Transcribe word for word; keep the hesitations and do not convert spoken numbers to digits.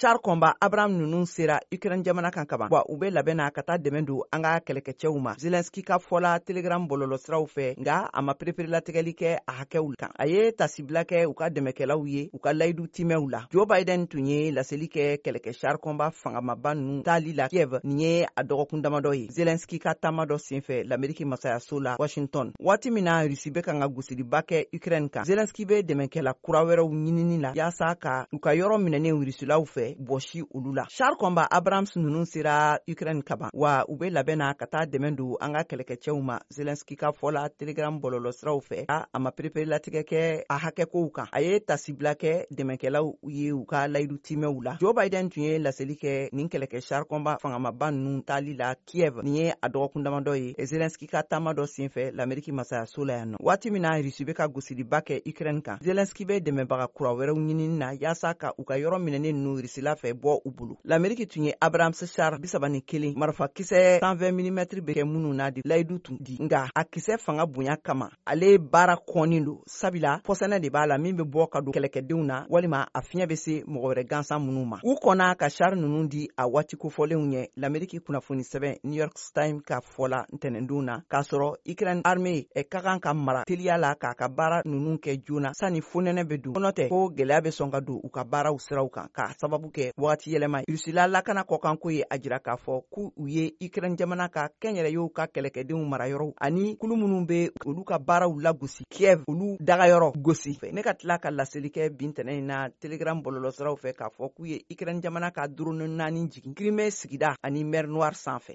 char combat Abraham nunu sera Ukraine jamana kan kaban wa u be labɛnna ka taa dɛmɛ don an ka kɛlɛkɛcɛw ma. Zelensky ka fɔla Telegram bɔlɔlɔsiraw fɛ nga a ma pereperelatigɛli kɛ a hakɛw kan. A ye tasibila kɛ u ka dɛmɛkɛlaw ye u ka layidu timɛw la. Joe Biden tun ye laseli kɛ kɛlɛkɛ char combat fangamaba nunu taali la Kiev. Nin ye a dɔgɔkun damadɔ ye. Zelensky ka taama dɔ senfɛ l'Ameriki masayaso la Washington. Waati min na Rusi be kan ka gosiliba kɛ Ukraine kan. Zelensky be dɛmɛkɛla kura wɛrɛw ɲinini la yaasa ka u ka yɔrɔ minɛnen Rusilaw fɛ bɔsi olu la. Char combat Abrams nunu sera Ukraine kaban wa u be labɛnna ka taa dɛmɛ don an ka kɛlɛkɛcɛw ma. Zelensky ka fɔla Telegram bɔlɔlɔsiraw fɛ a ma pereperelatigɛ kɛ a hakɛkow kan. A ye tasibila kɛ dɛmɛkɛlaw ye u ka layidu timɛw la. Joe Biden tun ye laseli kɛ nin kɛlɛkɛ char combat fangamaba nunu taali la Kiev. Nin ye a dɔgɔkun damadɔ ye. Zelensky ka taama dɔ senfɛ l'Ameriki masayaso la yan nɔ. Waati min na Rusi be ka gosiliba kɛ Ukraine kan. Zelensky be dɛmɛbaga kura wɛrɛw ɲinini na yaasa ka u ka yɔrɔ minɛnen nunu Rusila fɛ bɔ u bolo. L'Ameriki tun ye Abrams char bisaba ni kelen marifa kisɛ cent vingt milimètres be kɛ minnu na di layidu tun di nga a kisɛ fanga bonya kama ale baara kɔnin don sabila pɔsɛnɛ de b'a la min be bɔ ka don kɛlɛkɛdenw na walima a fiɲɛ be se mɔgɔ wɛrɛ gansan minnu ma. U kɔnna ka char nunu di a waati kofɔlenw ɲɛ. L'Ameriki kunnafoni sɛbɛn New York Times ka fɔla ntɛnɛndon na k'a sɔrɔ Ukraine armée ka kan ka mara teliya la k'a ka baara nunu kɛ joona sanni fonɛnɛ be don. Nɔtɛ ko gwɛlɛya be sɔn ka don u ka baaraw siraw kan k'a sababu kɛ wagati yɛlɛma ye. Rusila lakana kɔkanko ye a jira k'a fɔ k'u ye Ukraine jamana ka kɛnyɛrɛyew ka kɛlɛkɛdenw marayɔrɔw ani kulu minnu be olu ka baaraw lagosi Kiev olu dagayɔrɔ gosi. Ne ka tila ka laseli kɛ bi ntɛnɛ in na Telegram bɔlɔlɔsiraw fɛ k'a fɔ k'u ye Ukraine jamana ka drone naani jigin Crimée sigida ani Mer Noire sanfɛ.